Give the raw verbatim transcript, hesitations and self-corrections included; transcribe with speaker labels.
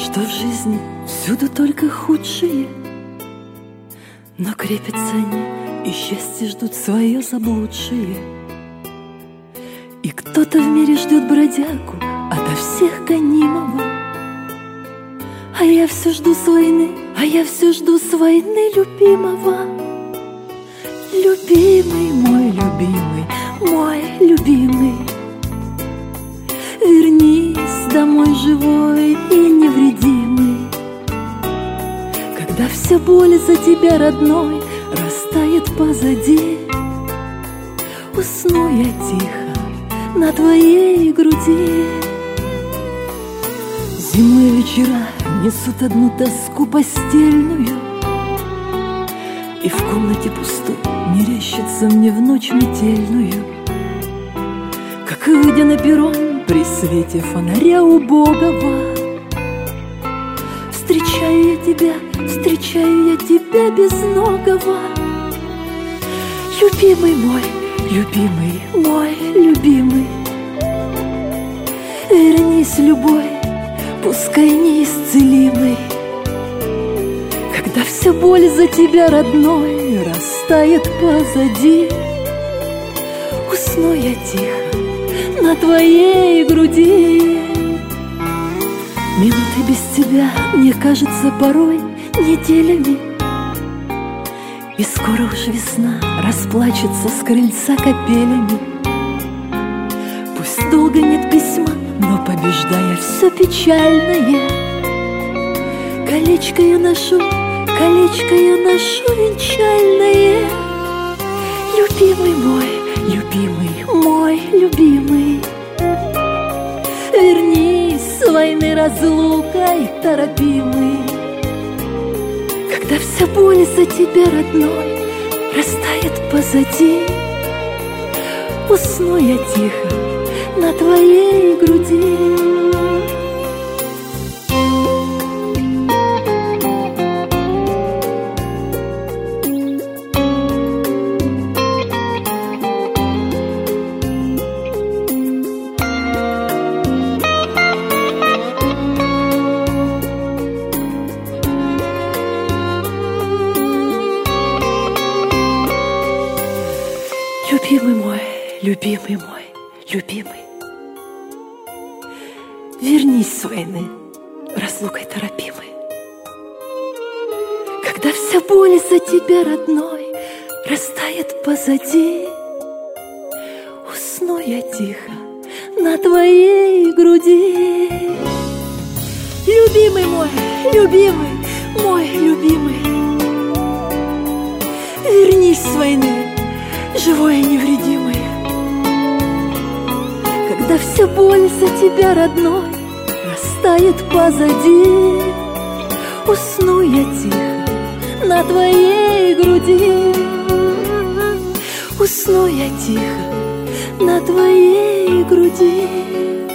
Speaker 1: что в жизни всюду только худшие, но крепятся они, и счастье ждут свое заблудшие. И кто-то в мире ждет бродягу, ото всех гонимого. А я все жду с войны, а я все жду с войны любимого. Любимый мой, любимый, мой любимый, вернись домой живой и невредимый. Когда вся боль за тебя, родной, растает позади, усну я тихо на твоей груди. Зимние вечера несут одну тоску постельную, и в комнате пустой мерещится мне в ночь метельную, как выйдя на перрон при свете фонаря убогого, встречаю я тебя, встречаю я тебя безногого. Любимый мой, любимый мой, любимый, вернись, любой, пускай неисцелимый. Когда вся боль за тебя, родной, растает позади, усну я тихо на твоей груди. Минуты без тебя мне кажется порой неделями, и скоро уж весна расплачется с крыльца капелями. Пусть долго нет письма, но побеждая все печальное, колечко я ношу, колечко я ношу венчальное. Любимый мой, любимый мой, любимый, вернись с войны разлукой торопимый. Когда вся боль за тебя, родной, растает позади, усну я тихо на твоей груди. Любимый мой, любимый мой, любимый, вернись с войны разлукой торопимой. Когда вся боль за тебя, родной, растает позади, усну я тихо на твоей груди. Любимый мой, любимый, мой любимый, вернись с войны живой и невредимый. Когда вся боль за тебя, родной, растает позади, усну я тихо на твоей груди. Усну я тихо на твоей груди.